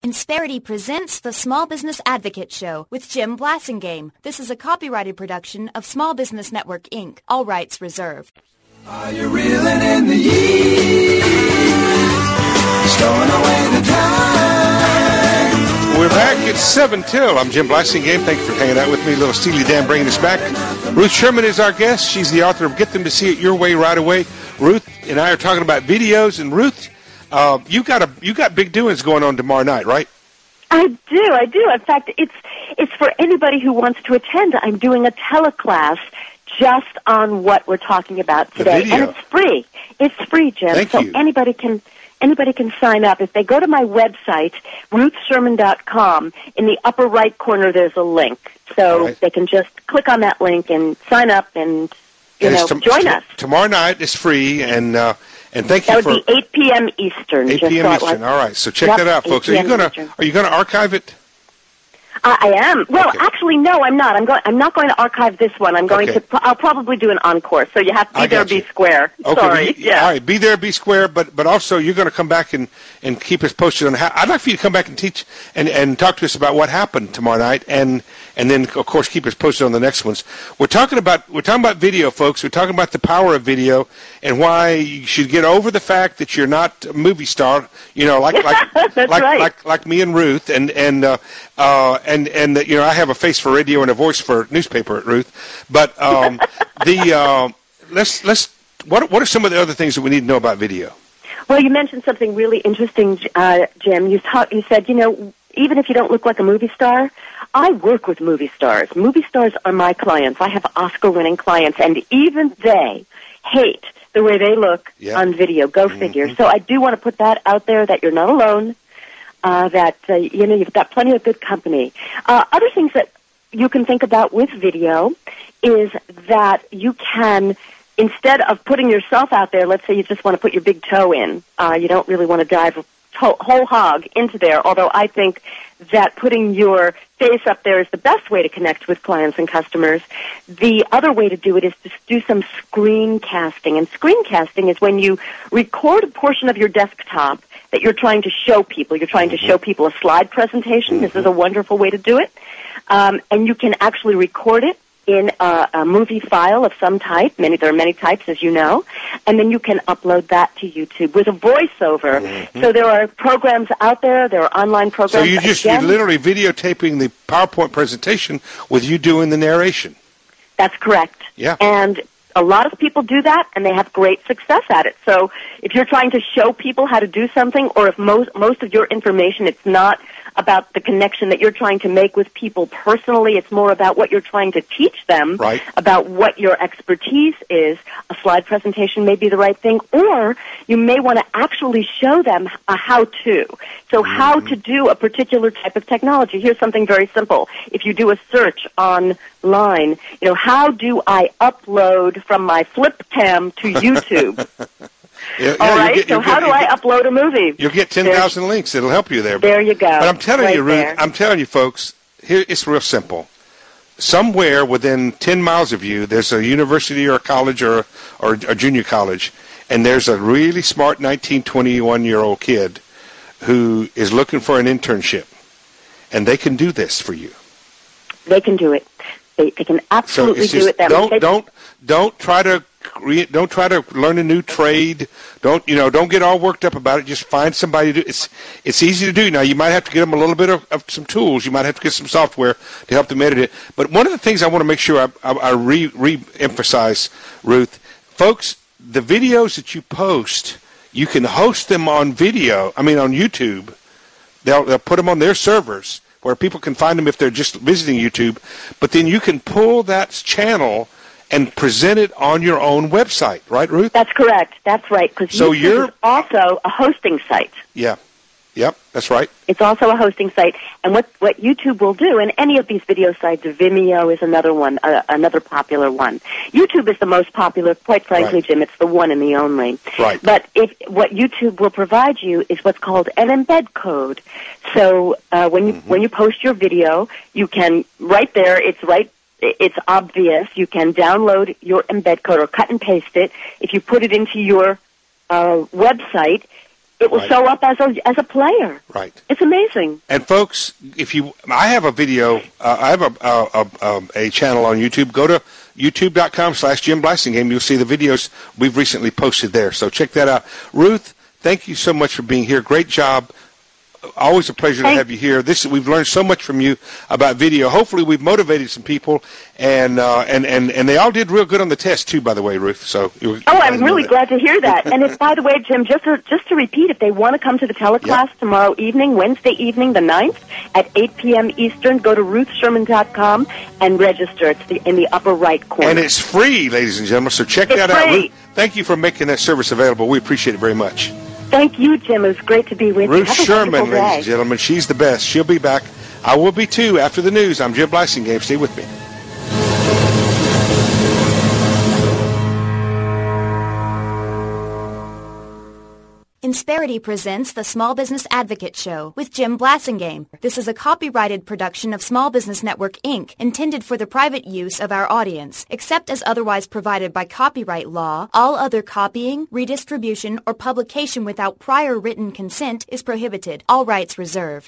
Insperity presents the Small Business Advocate Show with Jim Blasingame. This is a copyrighted production of Small Business Network, Inc. All rights reserved. Are you reeling in the years? Stowing away the time? We're back. It's 7 till. I'm Jim Blasingame. Thank you for hanging out with me. Little Steely Dan bringing us back. Ruth Sherman is our guest. She's the author of Get Them to See It Your Way Right Away. Ruth and I are talking about videos. And Ruth, you got big doings going on tomorrow night, right? I do. In fact, it's for anybody who wants to attend. I'm doing a teleclass just on what we're talking about today, and it's free. It's free, Jim. Thank you. Anybody can sign up. If they go to my website, ruthsherman.com, in the upper right corner there's a link. So they can just click on that link and sign up and join us. Tomorrow night is free, and thank you that for... would be 8 p.m. Eastern. 8 p.m. Eastern. All right, so check that out, folks. Are you gonna archive it? I am. Well, actually, no, I'm not. I'm not going to archive this one. I'll probably do an encore. So you have to be there, be square. Okay, Sorry. All right, be there, be square. But also you're going to come back and keep us posted on how. I'd like for you to come back and teach and talk to us about what happened tomorrow night, and then of course keep us posted on the next ones. We're talking about video, folks. We're talking about the power of video and why you should get over the fact that you're not a movie star. Like me and Ruth, and I have a face for radio and a voice for newspaper, Ruth. But what are some of the other things that we need to know about video? Well, you mentioned something really interesting, Jim. You said, even if you don't look like a movie star, I work with movie stars. Movie stars are my clients. I have Oscar-winning clients, and even they hate the way they look on video. Go figure. So I do want to put that out there, that you're not alone. You've got plenty of good company. Other things that you can think about with video is that you can, instead of putting yourself out there, let's say you just want to put your big toe in, you don't really want to dive whole hog into there, although I think that putting your face up there is the best way to connect with clients and customers. The other way to do it is to do some screencasting, and screencasting is when you record a portion of your desktop that you're trying to show people. You're trying to show people a slide presentation. This is a wonderful way to do it. And you can actually record it in a movie file of some type. There are many types, as you know. And then you can upload that to YouTube with a voiceover. So there are programs out there. There are online programs. So you're literally videotaping the PowerPoint presentation with you doing the narration. That's correct. Yeah. And a lot of people do that, and they have great success at it. So if you're trying to show people how to do something, or if most of your information, it's not about the connection that you're trying to make with people personally, it's more about what you're trying to teach them, about what your expertise is, a slide presentation may be the right thing, or you may want to actually show them a how-to. So how to do a particular type of technology. Here's something very simple. If you do a search online, how do I upload from my flip cam to YouTube? All right, how do I upload a movie? You'll get 10,000 links. It'll help you there. There you go. But I'm telling you, Ruth, there. I'm telling you, folks, here it's real simple. Somewhere within 10 miles of you, there's a university or a college or a junior college, and there's a really smart 19, 21-year-old kid who is looking for an internship, and they can do this for you. They can do it. They can absolutely do it. Don't try to learn a new trade. Don't get all worked up about it. Just find somebody to do it. It's easy to do. Now, you might have to get them a little bit of some tools. You might have to get some software to help them edit it. But one of the things I want to make sure I re-emphasize, Ruth, folks, the videos that you post, you can host them on YouTube. They'll put them on their servers where people can find them if they're just visiting YouTube. But then you can pull that channel and present it on your own website, right, Ruth? That's correct. That's right. Because YouTube is also a hosting site. Yeah. Yep, that's right. It's also a hosting site. And what YouTube will do, and any of these video sites, Vimeo is another one, another popular one. YouTube is the most popular, quite frankly, Jim. It's the one and the only. Right. But what YouTube will provide you is what's called an embed code. So when you post your video, you can, right there, it's obvious. You can download your embed code or cut and paste it. If you put it into your website, It will show up as a player. Right. It's amazing. And folks, I have a video. I have a channel on YouTube. Go to youtube.com/Jim Blasingame. You'll see the videos we've recently posted there. So check that out. Ruth, thank you so much for being here. Great job. Always a pleasure to have you here. We've learned so much from you about video. Hopefully, we've motivated some people, and they all did real good on the test too. By the way, Ruth. So I'm really glad to hear that. And if, by the way, Jim, just to repeat, if they want to come to the teleclass tomorrow evening, Wednesday evening, the 9th, at 8 p.m. Eastern, go to RuthSherman.com and register. It's in the upper right corner, and it's free, ladies and gentlemen. So check that out. Ruth, thank you for making that service available. We appreciate it very much. Thank you, Jim. It was great to be with you. Ruth Sherman, ladies and gentlemen. She's the best. She'll be back. I will be, too, after the news. I'm Jim Blasingame. Stay with me. Insperity presents the Small Business Advocate Show with Jim Blasingame. This is a copyrighted production of Small Business Network, Inc., intended for the private use of our audience. Except as otherwise provided by copyright law, all other copying, redistribution, or publication without prior written consent is prohibited. All rights reserved.